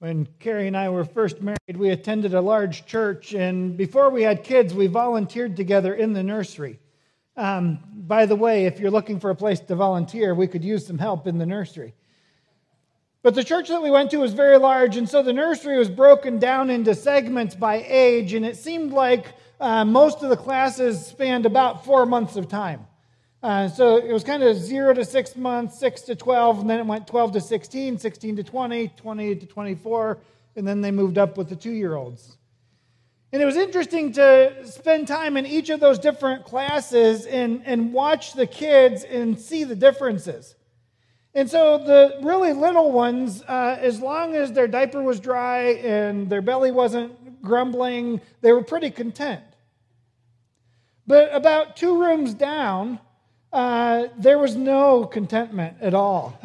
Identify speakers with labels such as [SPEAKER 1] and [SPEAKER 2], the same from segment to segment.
[SPEAKER 1] When Carrie and I were first married, we attended a large church, and before we had kids, we volunteered together in the nursery. By the way, if you're looking for a place to volunteer, we could use some help in the nursery. But the church that we went to was very large, and so the nursery was broken down into segments by age, and it seemed like most of the classes spanned about 4 months of time. So it was kind of 0 to 6 months, 6 to 12, and then it went 12 to 16, 16 to 20, 20 to 24, and then they moved up with the 2-year-olds. And it was interesting to spend time in each of those different classes and watch the kids and see the differences. And so the really little ones, as long as their diaper was dry and their belly wasn't grumbling, they were pretty content. But about 2 rooms down, there was no contentment at all.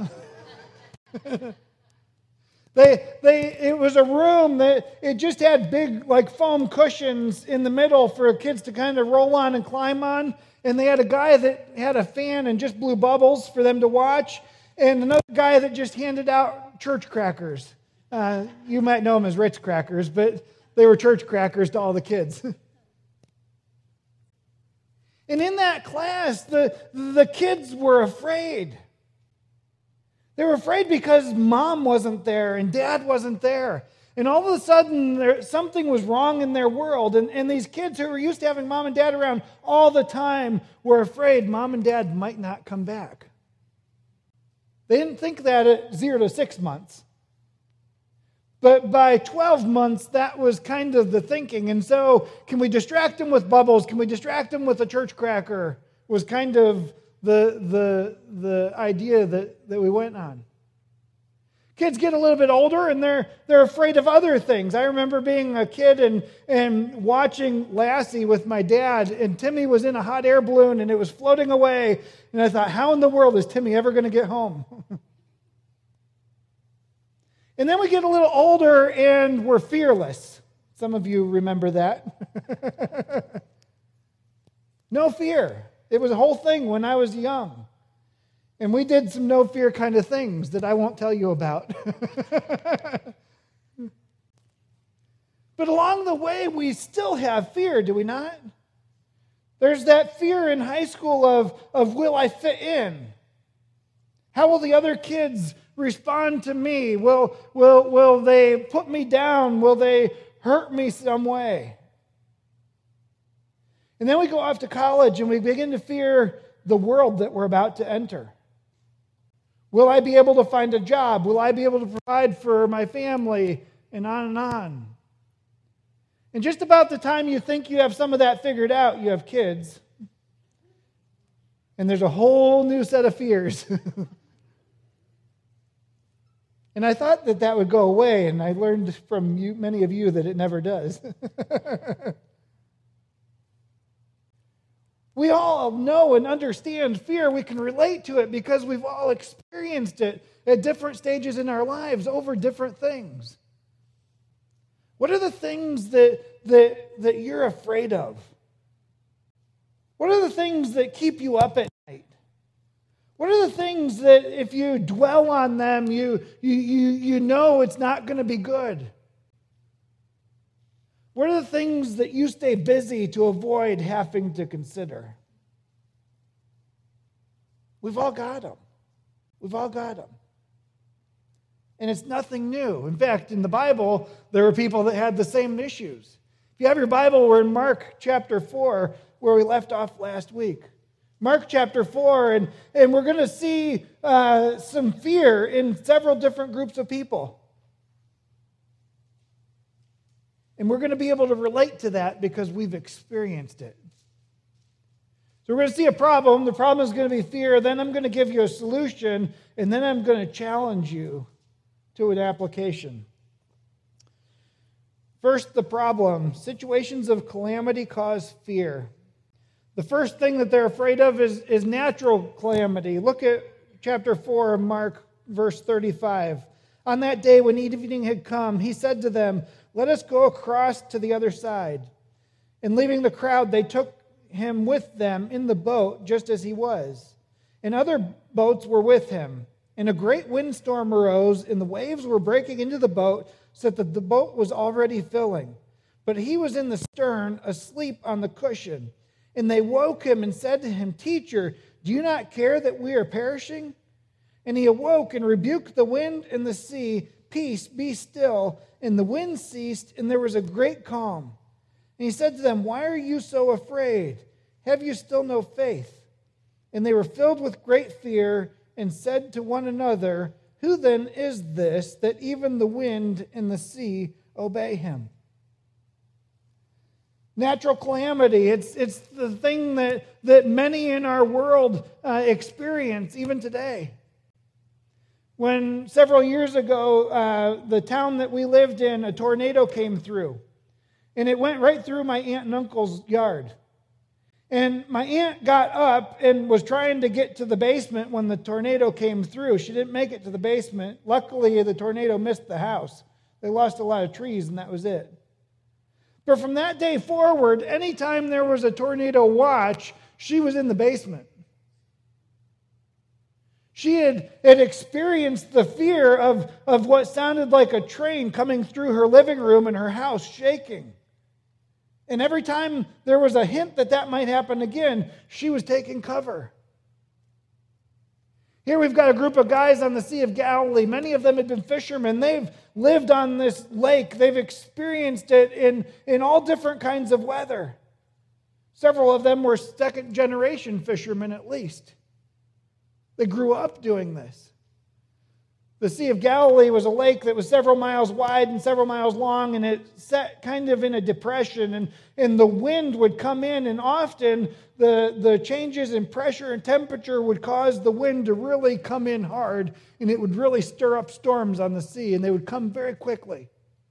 [SPEAKER 1] It was a room that it just had big foam cushions in the middle for kids to kind of roll on and climb on. And they had a guy that had a fan and just blew bubbles for them to watch. And another guy that just handed out church crackers. You might know them as Ritz crackers, but they were church crackers to all the kids. And in that class, the kids were afraid. They were afraid because mom wasn't there and dad wasn't there. And all of a sudden, something was wrong in their world. And these kids who were used to having mom and dad around all the time were afraid mom and dad might not come back. They didn't think that at 0 to 6 months. But by 12 months, that was kind of the thinking. And so, can we distract them with bubbles? Can we distract them with a church cracker? Was kind of the idea that we went on. Kids get a little bit older and they're afraid of other things. I remember being a kid and watching Lassie with my dad, and Timmy was in a hot air balloon and it was floating away. And I thought, how in the world is Timmy ever going to get home? And then we get a little older and we're fearless. Some of you remember that. No fear. It was a whole thing when I was young. And we did some no fear kind of things that I won't tell you about. But along the way, we still have fear, do we not? There's that fear in high school of will I fit in? How will the other kids respond to me? Will they put me down? Will they hurt me some way? And then we go off to college and we begin to fear the world that we're about to enter. Will I be able to find a job? Will I be able to provide for my family? And on and on. And just about the time you think you have some of that figured out, you have kids. And there's a whole new set of fears. And I thought that would go away, and I learned from many of you that it never does. We all know and understand fear. We can relate to it because we've all experienced it at different stages in our lives over different things. What are the things that you're afraid of? What are the things that keep you up at night? What are the things that if you dwell on them, you know it's not going to be good? What are the things that you stay busy to avoid having to consider? We've all got them. We've all got them. And it's nothing new. In fact, in the Bible, there were people that had the same issues. If you have your Bible, we're in Mark chapter 4, where we left off last week. Mark chapter 4, and we're going to see some fear in several different groups of people. And we're going to be able to relate to that because we've experienced it. So we're going to see a problem. The problem is going to be fear. Then I'm going to give you a solution. And then I'm going to challenge you to an application. First, the problem. Situations of calamity cause fear. The first thing that they're afraid of is natural calamity. Look at chapter 4 of Mark, verse 35. On that day when evening had come, he said to them, "Let us go across to the other side." And leaving the crowd, they took him with them in the boat, just as he was. And other boats were with him. And a great windstorm arose, and the waves were breaking into the boat, so that the boat was already filling. But he was in the stern, asleep on the cushion. And they woke him and said to him, "Teacher, do you not care that we are perishing?" And he awoke and rebuked the wind and the sea, "Peace, be still." And the wind ceased, and there was a great calm. And he said to them, "Why are you so afraid? Have you still no faith?" And they were filled with great fear and said to one another, "Who then is this that even the wind and the sea obey him?" Natural calamity, it's the thing that many in our world experience even today. When several years ago, the town that we lived in, a tornado came through. And it went right through my aunt and uncle's yard. And my aunt got up and was trying to get to the basement when the tornado came through. She didn't make it to the basement. Luckily, the tornado missed the house. They lost a lot of trees, and that was it. But from that day forward, anytime there was a tornado watch, she was in the basement. She had experienced the fear of what sounded like a train coming through her living room and her house shaking. And every time there was a hint that might happen again, she was taking cover. Here we've got a group of guys on the Sea of Galilee. Many of them had been fishermen. They've lived on this lake. They've experienced it in all different kinds of weather. Several of them were second-generation fishermen at least. They grew up doing this. The Sea of Galilee was a lake that was several miles wide and several miles long, and it sat kind of in a depression, and the wind would come in, and often the changes in pressure and temperature would cause the wind to really come in hard, and it would really stir up storms on the sea, and they would come very quickly.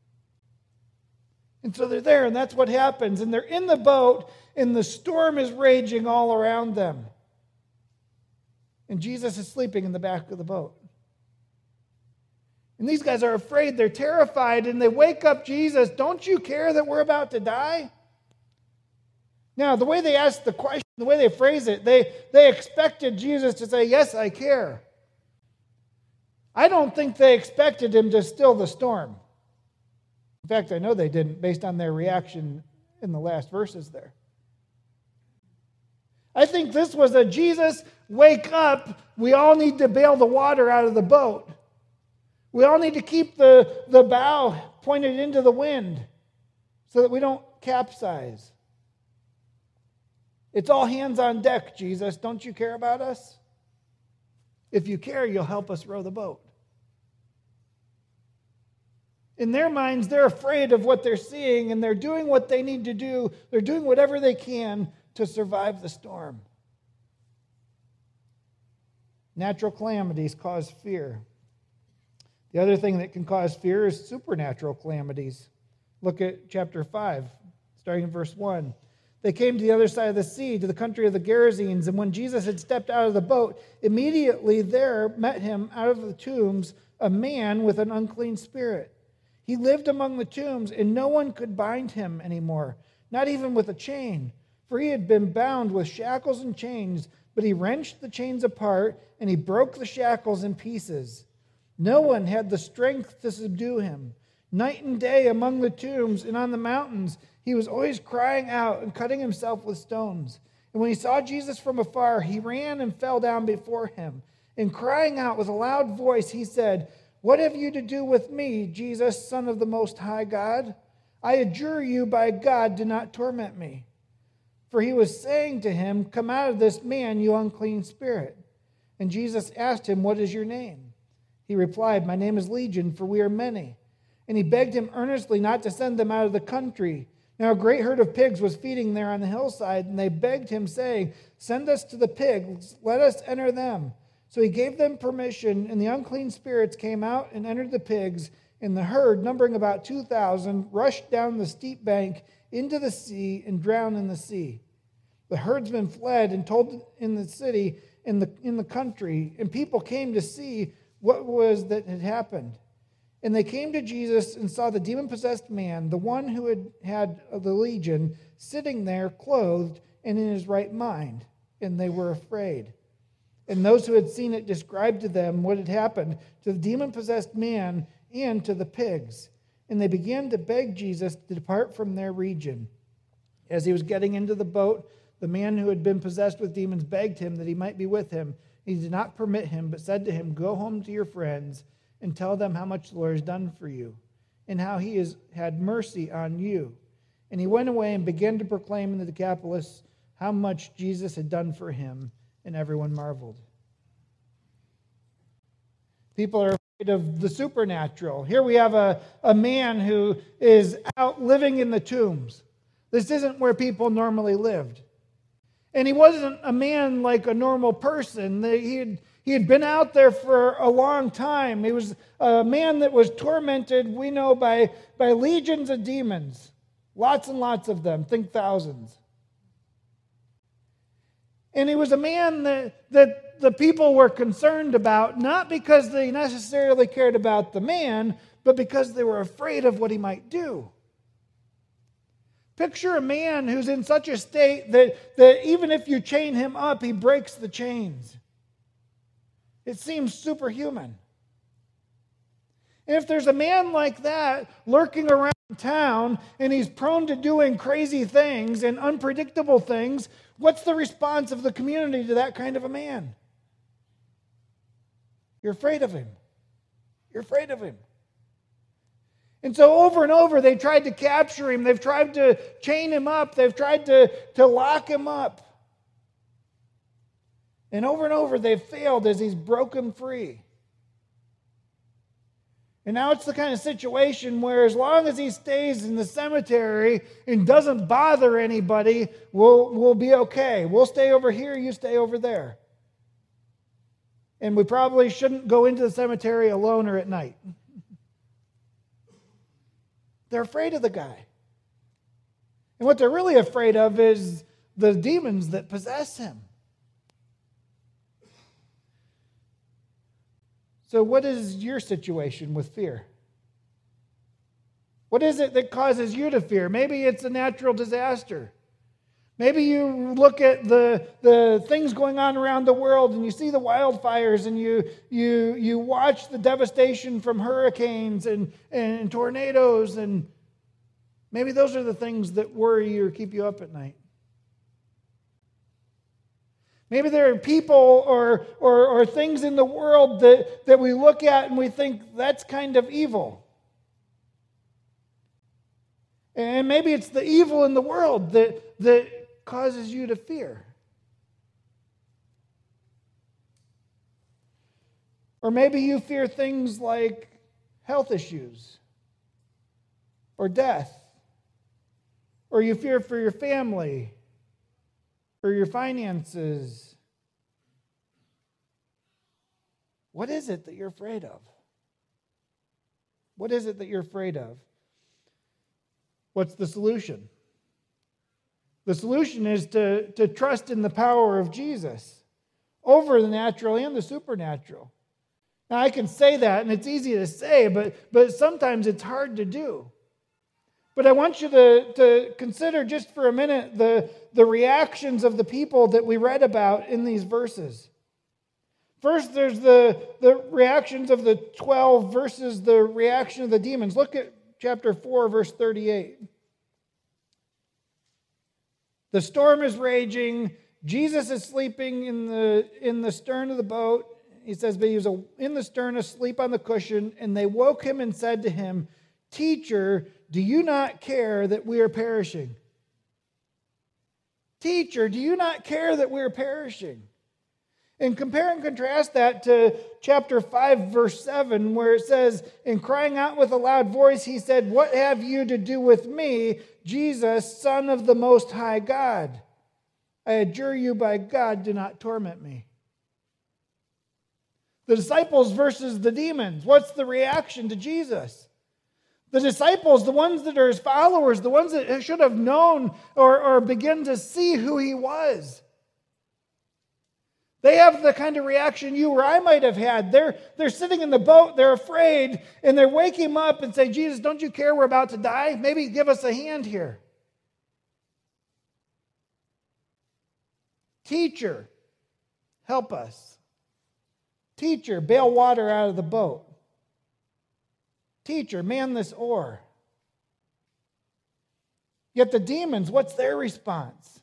[SPEAKER 1] And so they're there, and that's what happens. And they're in the boat, and the storm is raging all around them. And Jesus is sleeping in the back of the boat. And these guys are afraid, they're terrified, and they wake up Jesus, "Don't you care that we're about to die?" Now, the way they ask the question, the way they phrase it, they expected Jesus to say, "Yes, I care." I don't think they expected him to still the storm. In fact, I know they didn't, based on their reaction in the last verses there. I think this was a Jesus, wake up, we all need to bail the water out of the boat. We all need to keep the bow pointed into the wind so that we don't capsize. It's all hands on deck, Jesus. Don't you care about us? If you care, you'll help us row the boat. In their minds, they're afraid of what they're seeing, and they're doing what they need to do. They're doing whatever they can to survive the storm. Natural calamities cause fear. The other thing that can cause fear is supernatural calamities. Look at chapter 5, starting in verse 1. They came to the other side of the sea, to the country of the Gerasenes, and when Jesus had stepped out of the boat, immediately there met him out of the tombs a man with an unclean spirit. He lived among the tombs, and no one could bind him anymore, not even with a chain, for he had been bound with shackles and chains, but he wrenched the chains apart, and he broke the shackles in pieces. No one had the strength to subdue him. Night and day among the tombs and on the mountains, he was always crying out and cutting himself with stones. And when he saw Jesus from afar, he ran and fell down before him. And crying out with a loud voice, he said, "What have you to do with me, Jesus, Son of the Most High God? I adjure you by God, do not torment me." For he was saying to him, "Come out of this man, you unclean spirit." And Jesus asked him, "What is your name?" He replied, "My name is Legion, for we are many." And he begged him earnestly not to send them out of the country. Now a great herd of pigs was feeding there on the hillside, and they begged him, saying, "Send us to the pigs, let us enter them." So he gave them permission, and the unclean spirits came out and entered the pigs, and the herd, numbering about 2,000, rushed down the steep bank into the sea and drowned in the sea. The herdsmen fled and told in the city, in the country, and people came to see what was that had happened. And they came to Jesus and saw the demon-possessed man, the one who had the legion, sitting there clothed and in his right mind, and they were afraid. And those who had seen it described to them what had happened to the demon-possessed man and to the pigs. And they began to beg Jesus to depart from their region. As he was getting into the boat, the man who had been possessed with demons begged him that he might be with him. He did not permit him, but said to him, "Go home to your friends and tell them how much the Lord has done for you and how he has had mercy on you." And he went away and began to proclaim in the Decapolis how much Jesus had done for him, and everyone marveled. People are afraid of the supernatural. Here we have a man who is out living in the tombs. This isn't where people normally lived. And he wasn't a man like a normal person. He had been out there for a long time. He was a man that was tormented, we know, by legions of demons. Lots and lots of them. Think thousands. And he was a man that the people were concerned about, not because they necessarily cared about the man, but because they were afraid of what he might do. Picture a man who's in such a state that even if you chain him up, he breaks the chains. It seems superhuman. And if there's a man like that lurking around town and he's prone to doing crazy things and unpredictable things, what's the response of the community to that kind of a man? You're afraid of him. You're afraid of him. And so over and over, they tried to capture him. They've tried to chain him up. They've tried to lock him up. And over, they've failed as he's broken free. And now it's the kind of situation where as long as he stays in the cemetery and doesn't bother anybody, we'll be okay. We'll stay over here, you stay over there. And we probably shouldn't go into the cemetery alone or at night. They're afraid of the guy. And what they're really afraid of is the demons that possess him. So what is your situation with fear? What is it that causes you to fear? Maybe it's a natural disaster. Maybe you look at the things going on around the world and you see the wildfires and you watch the devastation from hurricanes and tornadoes, and maybe those are the things that worry you or keep you up at night. Maybe there are people or things in the world that we look at and we think that's kind of evil. And maybe it's the evil in the world that causes you to fear. Or maybe you fear things like health issues or death. Or you fear for your family or your finances. What is it that you're afraid of? What is it that you're afraid of? What's the solution? The solution is to trust in the power of Jesus over the natural and the supernatural. Now, I can say that, and it's easy to say, but sometimes it's hard to do. But I want you to consider just for a minute the reactions of the people that we read about in these verses. First, there's the reactions of the 12 versus the reaction of the demons. Look at chapter 4, verse 38. The storm is raging. Jesus is sleeping in the stern of the boat. He says, but he was in the stern asleep on the cushion, and they woke him and said to him, "Teacher, do you not care that we are perishing?" Teacher, do you not care that we are perishing? And compare and contrast that to chapter 5, verse 7, where it says, "And crying out with a loud voice, he said, 'What have you to do with me, Jesus, Son of the Most High God? I adjure you by God, do not torment me.'" The disciples versus the demons. What's the reaction to Jesus? The disciples, the ones that are his followers, the ones that should have known or begin to see who he was. They have the kind of reaction you or I might have had. They're sitting in the boat, they're afraid, and they wake him up and say, "Jesus, don't you care we're about to die? Maybe give us a hand here." "Teacher, help us." Teacher, bail water out of the boat. Teacher, man this oar. Yet the demons, what's their response?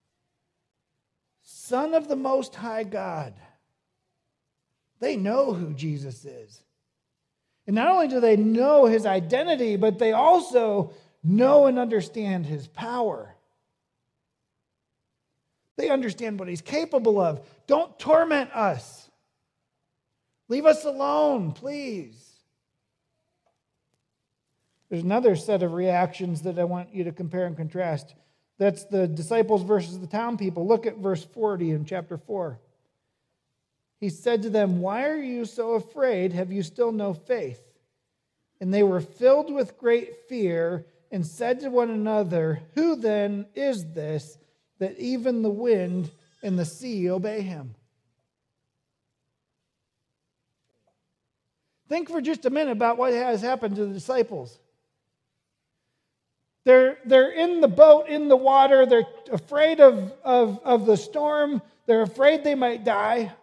[SPEAKER 1] Son of the Most High God. They know who Jesus is. And not only do they know his identity, but they also know and understand his power. They understand what he's capable of. Don't torment us. Leave us alone, please. There's another set of reactions that I want you to compare and contrast. That's the disciples versus the town people. Look at verse 40 in chapter 4. He said to them, "Why are you so afraid? Have you still no faith?" And they were filled with great fear and said to one another, "Who then is this that even the wind and the sea obey him?" Think for just a minute about what has happened to the disciples. They're in the boat, in the water. They're afraid of the storm. They're afraid they might die.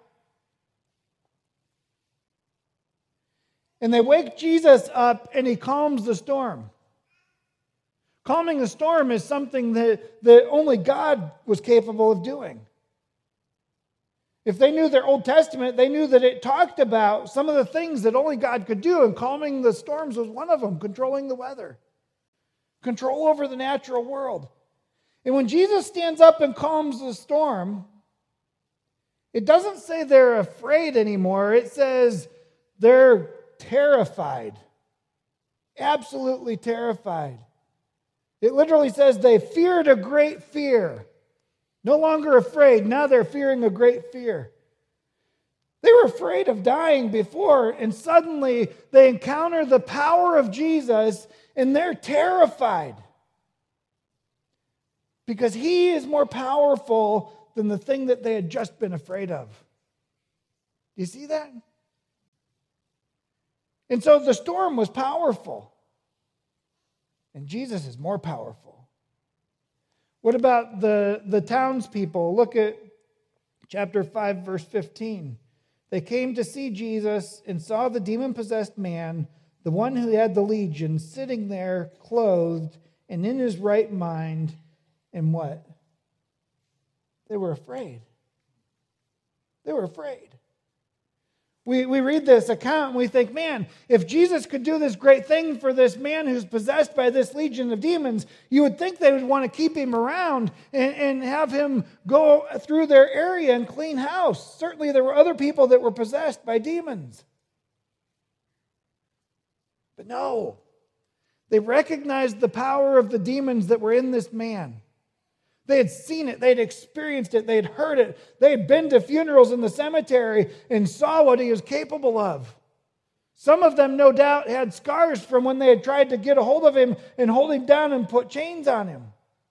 [SPEAKER 1] And they wake Jesus up and he calms the storm. Calming the storm is something that only God was capable of doing. If they knew their Old Testament, they knew that it talked about some of the things that only God could do, and calming the storms was one of them, controlling the weather, control over the natural world. And when Jesus stands up and calms the storm, it doesn't say they're afraid anymore. It says they're terrified, absolutely terrified. It literally says they feared a great fear. No longer afraid, now they're fearing a great fear. They were afraid of dying before, and suddenly they encounter the power of Jesus, and they're terrified. Because he is more powerful than the thing that they had just been afraid of. Do you see that? And so the storm was powerful. And Jesus is more powerful. What about the townspeople? Look at chapter 5, verse 15. They came to see Jesus and saw the demon-possessed man, the one who had the legion, sitting there clothed and in his right mind. And what? They were afraid. They were afraid. We read this account and we think, man, if Jesus could do this great thing for this man who's possessed by this legion of demons, you would think they would want to keep him around and have him go through their area and clean house. Certainly there were other people that were possessed by demons. But no, they recognized the power of the demons that were in this man. They had seen it. They had experienced it. They had heard it. They had been to funerals in the cemetery and saw what he was capable of. Some of them, no doubt, had scars from when they had tried to get a hold of him and hold him down and put chains on him.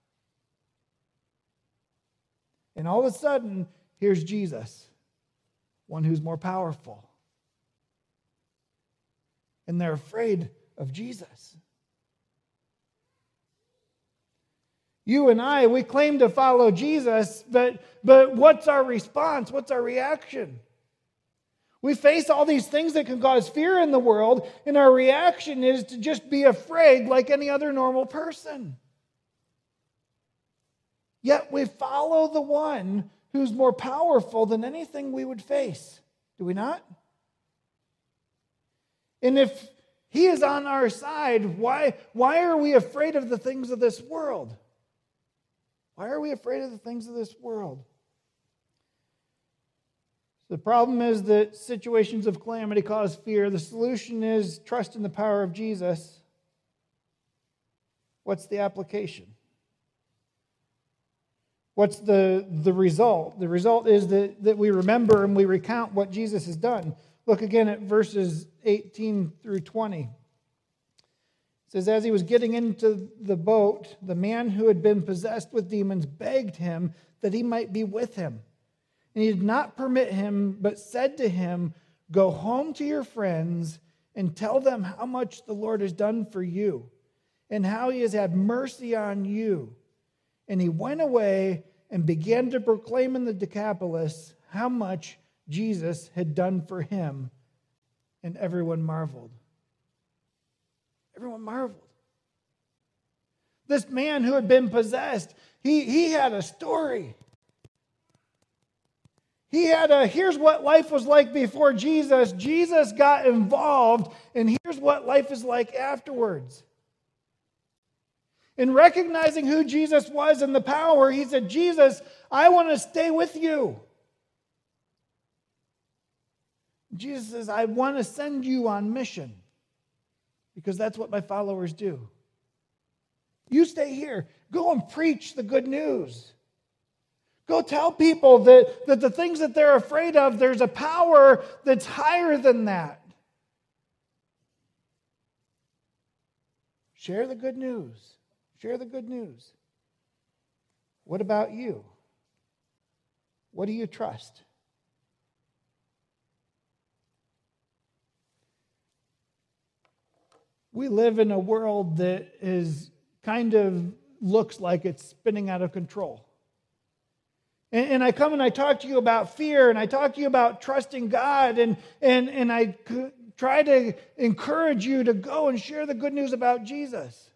[SPEAKER 1] And all of a sudden, here's Jesus, one who's more powerful. And they're afraid of Jesus. You and I, we claim to follow Jesus, but what's our response? What's our reaction? We face all these things that can cause fear in the world, and our reaction is to just be afraid like any other normal person. Yet we follow the one who's more powerful than anything we would face. Do we not? And if he is on our side, why are we afraid of the things of this world? Why are we afraid of the things of this world? The problem is that situations of calamity cause fear. The solution is trust in the power of Jesus. What's the application? What's the result? The result is that we remember and we recount what Jesus has done. Look again at verses 18 through 20. It says, as he was getting into the boat, the man who had been possessed with demons begged him that he might be with him. And he did not permit him, but said to him, go home to your friends and tell them how much the Lord has done for you and how he has had mercy on you. And he went away and began to proclaim in the Decapolis how much Jesus had done for him, and everyone marveled. Everyone marveled. This man who had been possessed, he had a story. He had here's what life was like before Jesus. Jesus got involved, and here's what life is like afterwards. In recognizing who Jesus was and the power, he said, Jesus, I want to stay with you. Jesus says, I want to send you on mission because that's what my followers do. You stay here. Go and preach the good news. Go tell people that the things that they're afraid of, there's a power that's higher than that. Share the good news. Share the good news. What about you? What do you trust? We live in a world that is kind of looks like it's spinning out of control. And I come and I talk to you about fear, and I talk to you about trusting God, and I try to encourage you to go and share the good news about Jesus.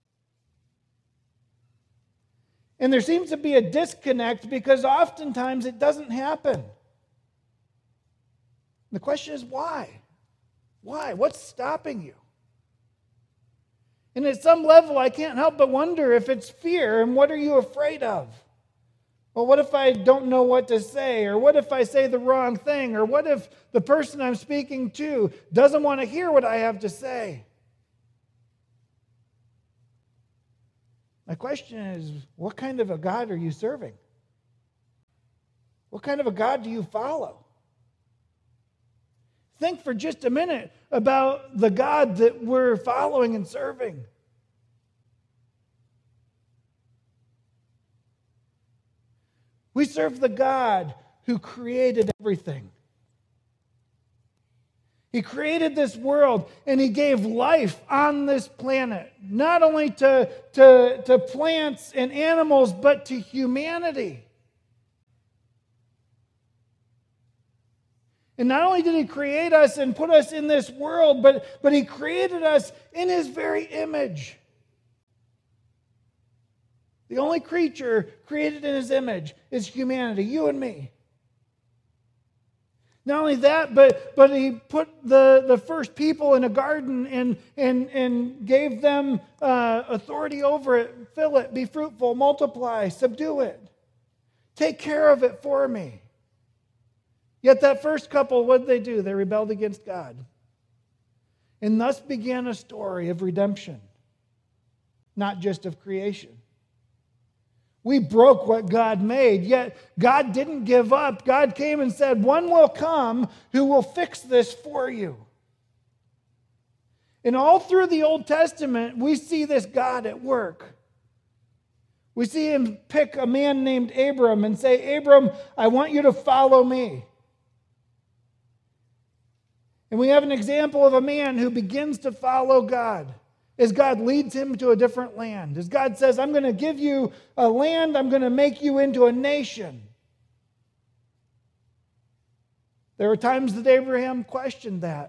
[SPEAKER 1] And there seems to be a disconnect because oftentimes it doesn't happen. The question is why? Why? What's stopping you? And at some level, I can't help but wonder if it's fear, and what are you afraid of? Well, what if I don't know what to say? Or what if I say the wrong thing? Or what if the person I'm speaking to doesn't want to hear what I have to say? My question is, what kind of a God are you serving? What kind of a God do you follow? Think for just a minute about the God that we're following and serving. We serve the God who created everything. He created this world, and He gave life on this planet, not only to plants and animals, but to humanity. And not only did He create us and put us in this world, but He created us in His very image. The only creature created in His image is humanity, you and me. Not only that, but He put the first people in a garden and gave them authority over it. Fill it, be fruitful, multiply, subdue it. Take care of it for me. Yet that first couple, what did they do? They rebelled against God. And thus began a story of redemption, not just of creation. We broke what God made, yet God didn't give up. God came and said, one will come who will fix this for you. And all through the Old Testament, we see this God at work. We see Him pick a man named Abram and say, Abram, I want you to follow me. And we have an example of a man who begins to follow God as God leads him to a different land. As God says, I'm going to give you a land, I'm going to make you into a nation. There were times that Abraham questioned that.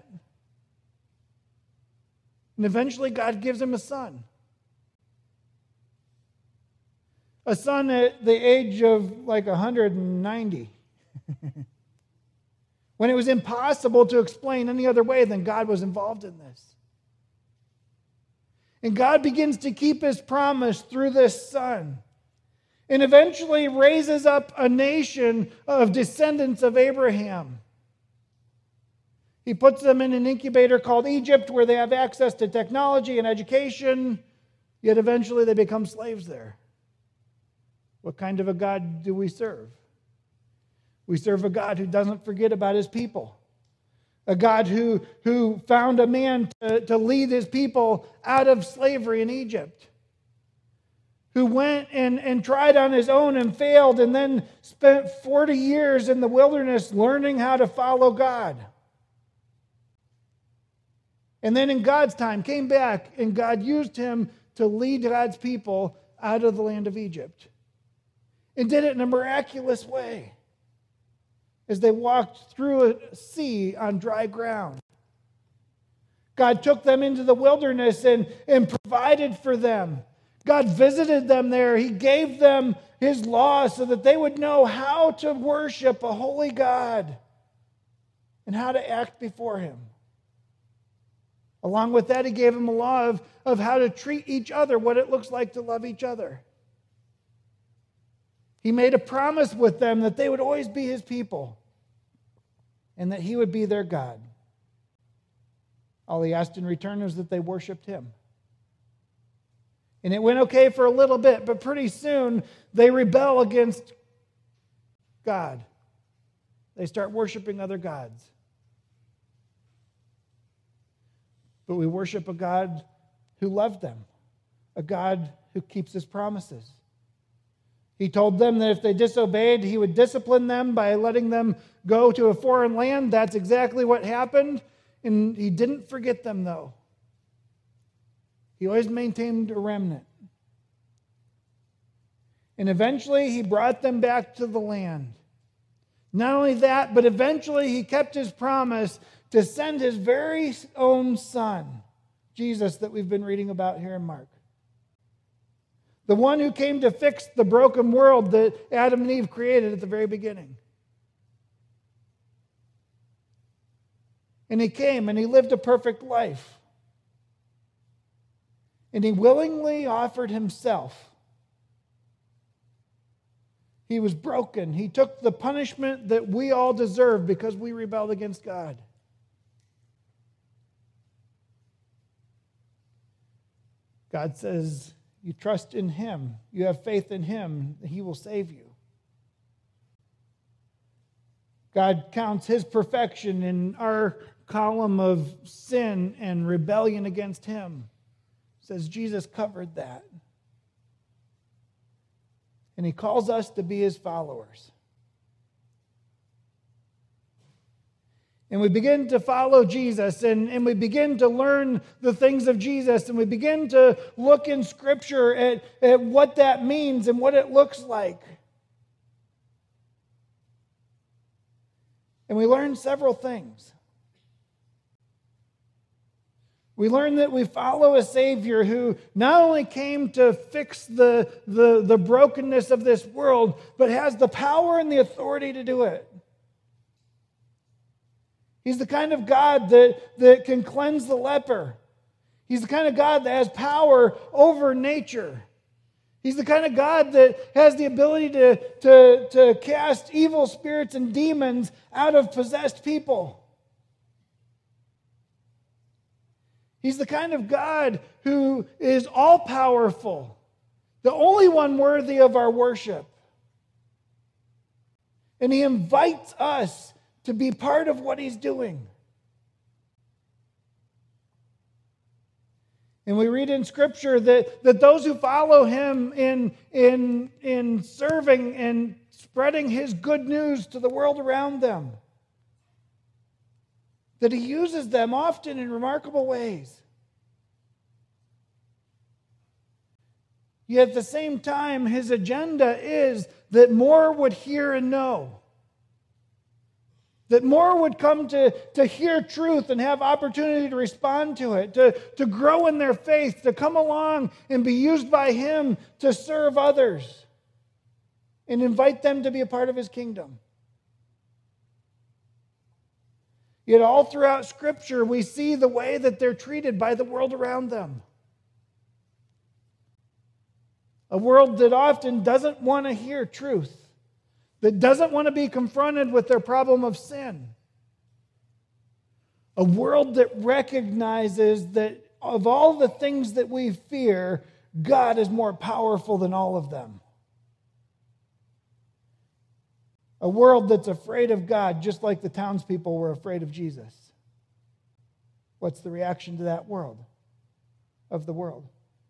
[SPEAKER 1] And eventually God gives him a son. A son at the age of like 190. When it was impossible to explain any other way than God was involved in this. And God begins to keep His promise through this son. And eventually raises up a nation of descendants of Abraham. He puts them in an incubator called Egypt where they have access to technology and education. Yet eventually they become slaves there. What kind of a God do we serve? We serve a God who doesn't forget about His people. A God who found a man to lead His people out of slavery in Egypt. Who went and tried on his own and failed and then spent 40 years in the wilderness learning how to follow God. And then in God's time came back and God used him to lead God's people out of the land of Egypt. And did it in a miraculous way. as they walked through a sea on dry ground. God took them into the wilderness and provided for them. God visited them there. He gave them His law so that they would know how to worship a holy God and how to act before Him. Along with that, He gave them a law of how to treat each other, what it looks like to love each other. He made a promise with them that they would always be His people and that He would be their God. All He asked in return was that they worshiped Him. And it went okay for a little bit, but pretty soon they rebel against God. They start worshiping other gods. But we worship a God who loved them, a God who keeps His promises. He told them that if they disobeyed, He would discipline them by letting them go to a foreign land. That's exactly what happened. And He didn't forget them, though. He always maintained a remnant. And eventually He brought them back to the land. Not only that, but eventually He kept His promise to send His very own Son, Jesus, that we've been reading about here in Mark. The one who came to fix the broken world that Adam and Eve created at the very beginning. And He came and He lived a perfect life. And He willingly offered Himself. He was broken. He took the punishment that we all deserve because we rebelled against God. God says, you trust in Him, you have faith in Him, He will save you. God counts His perfection in our column of sin and rebellion against Him. Says Jesus covered that. And He calls us to be His followers. And we begin to follow Jesus, and we begin to learn the things of Jesus, and we begin to look in Scripture at what that means and what it looks like. And we learn several things. We learn that we follow a Savior who not only came to fix the brokenness of this world, but has the power and the authority to do it. He's the kind of God that can cleanse the leper. He's the kind of God that has power over nature. He's the kind of God that has the ability to cast evil spirits and demons out of possessed people. He's the kind of God who is all-powerful, the only one worthy of our worship. And He invites us to be part of what He's doing. And we read in Scripture that those who follow Him in serving and spreading His good news to the world around them, that He uses them often in remarkable ways. Yet at the same time, His agenda is that more would hear and know. That more would come to hear truth and have opportunity to respond to it, to grow in their faith, to come along and be used by Him to serve others and invite them to be a part of His kingdom. Yet all throughout Scripture, we see the way that they're treated by the world around them. A world that often doesn't want to hear truth, that doesn't want to be confronted with their problem of sin. A world that recognizes that of all the things that we fear, God is more powerful than all of them. A world that's afraid of God, just like the townspeople were afraid of Jesus. What's the reaction to that world? Of the world.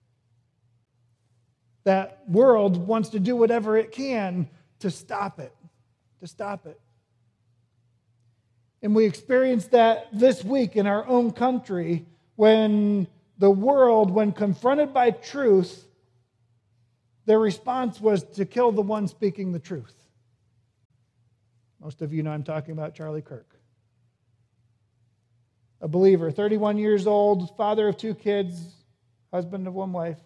[SPEAKER 1] That world wants to do whatever it can to stop it. To stop it. And we experienced that this week in our own country when the world, when confronted by truth, their response was to kill the one speaking the truth. Most of you know I'm talking about Charlie Kirk. A believer, 31 years old, father of 2 kids, husband of 1 wife.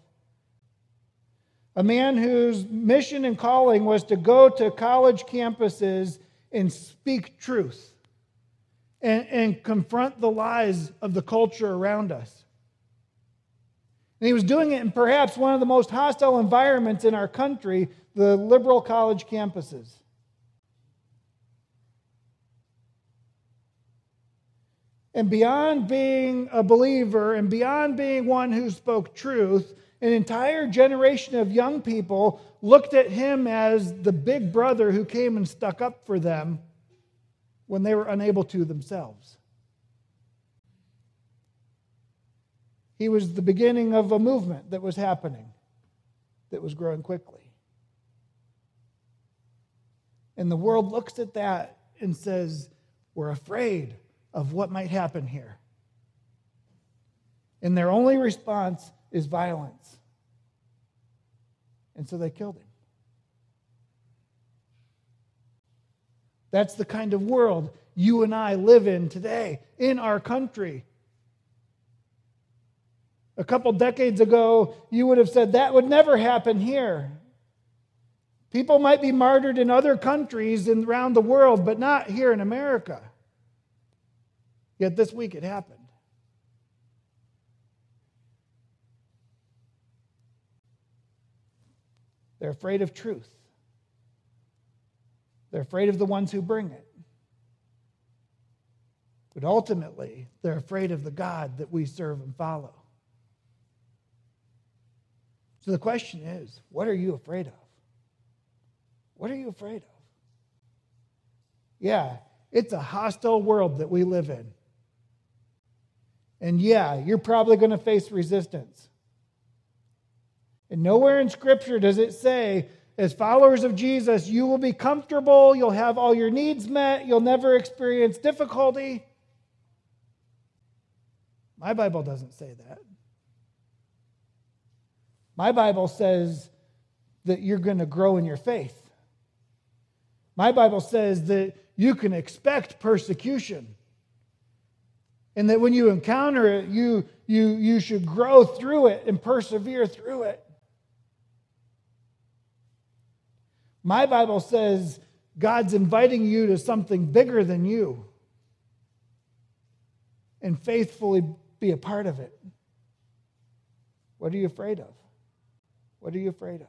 [SPEAKER 1] A man whose mission and calling was to go to college campuses and speak truth and confront the lies of the culture around us. And he was doing it in perhaps one of the most hostile environments in our country, the liberal college campuses. And beyond being a believer and beyond being one who spoke truth, an entire generation of young people looked at him as the big brother who came and stuck up for them when they were unable to themselves. He was the beginning of a movement that was happening, that was growing quickly. And the world looks at that and says, we're afraid of what might happen here. And their only response is violence. And so they killed him. That's the kind of world you and I live in today, in our country. A couple decades ago, you would have said that would never happen here. People might be martyred in other countries and around the world, but not here in America. Yet this week it happened. They're afraid of truth. They're afraid of the ones who bring it. But ultimately, they're afraid of the God that we serve and follow. So the question is, what are you afraid of? What are you afraid of? Yeah, it's a hostile world that we live in. And yeah, you're probably going to face resistance. And nowhere in Scripture does it say, as followers of Jesus, you will be comfortable, you'll have all your needs met, you'll never experience difficulty. My Bible doesn't say that. My Bible says that you're going to grow in your faith. My Bible says that you can persecution. And that when you encounter it, you should grow through it and persevere through it. My Bible says God's inviting you to something bigger than you. And faithfully be a part of it. What are you afraid of? What are you afraid of?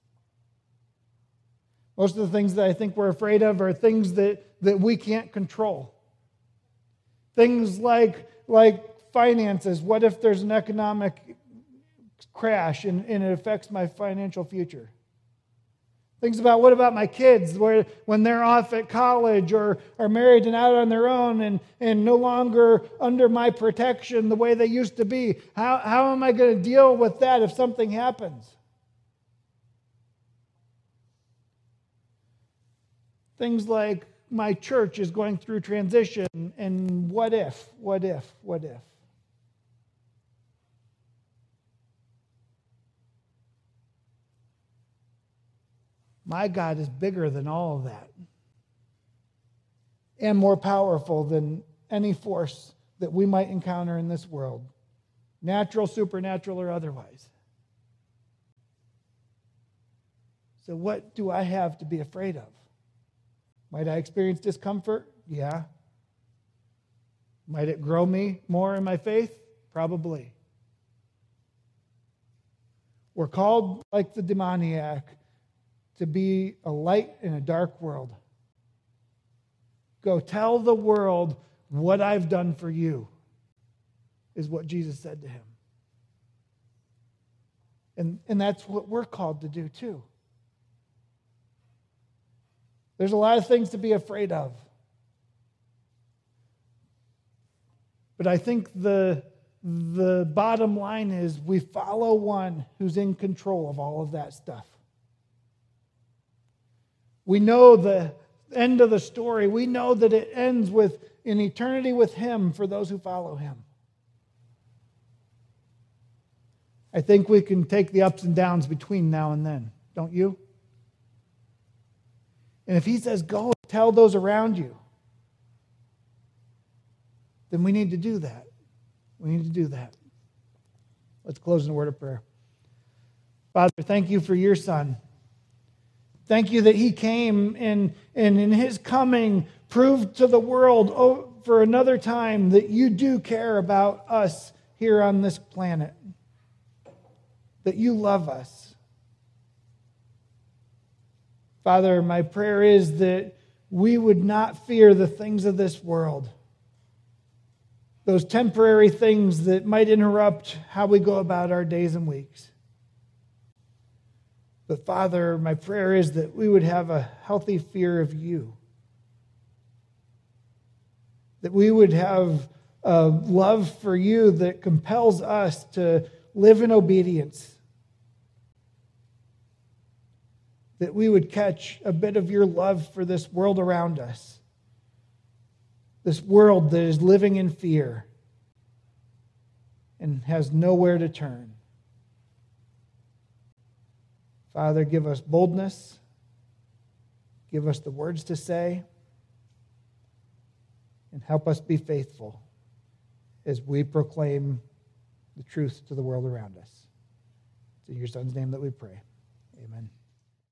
[SPEAKER 1] Most of the things that I think we're afraid of are things that we can't control. Things like finances. What if there's an economic crash and it affects my financial future? Things about what about my kids when they're off at college or are married and out on their own and no longer under my protection the way they used to be. How am I going to deal with that if something happens? Things like my church is going through transition and what if? My God is bigger than all of that and more powerful than any force that we might encounter in this world, natural, supernatural, or otherwise. So what do I have to be afraid of? Might I experience discomfort? Yeah. Might it grow me more in my faith? Probably. We're called, like the demoniac, to be a light in a dark world. Go tell the world what I've done for you, is what Jesus said to him. And that's what we're called to do too. There's a lot of things to be afraid of. But I think the bottom line is we follow one who's in control of all of that stuff. We know the end of the story. We know that it ends with an eternity with him for those who follow him. I think we can take the ups and downs between now and then, don't you? And if he says, go tell those around you, then we need to do that. We need to do that. Let's close in a word of prayer. Father, thank you for your Son. Thank you that he came and in his coming proved to the world for another time that you do care about us here on this planet, that you love us. Father, my prayer is that we would not fear the things of this world, those temporary things that might interrupt how we go about our days and weeks. But Father, my prayer is that we would have a healthy fear of you, that we would have a love for you that compels us to live in obedience, that we would catch a bit of your love for this world around us, this world that is living in fear and has nowhere to turn. Father, give us boldness, give us the words to say, and help us be faithful as we proclaim the truth to the world around us. It's in your Son's name that we pray. Amen.